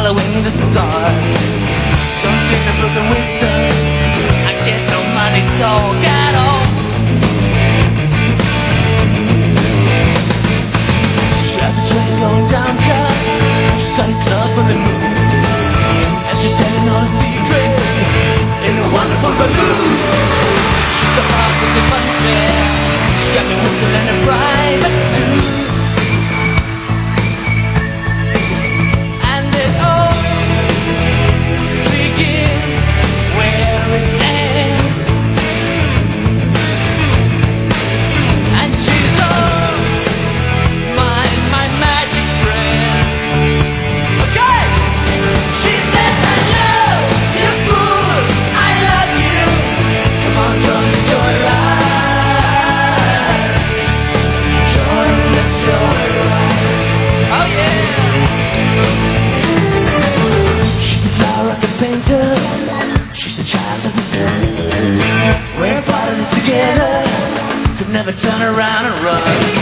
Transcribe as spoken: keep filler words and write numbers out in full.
following the stars. Don't get the broken wisdom. I get no money, so get off. As the train goes downtown, she's got a club on the moon, and she's telling all her secrets in a wonderful balloon. She's the heart of the fun fair. She got me whistling a private tune. She's the child of the sun. We're part of it together. Could never turn around and run.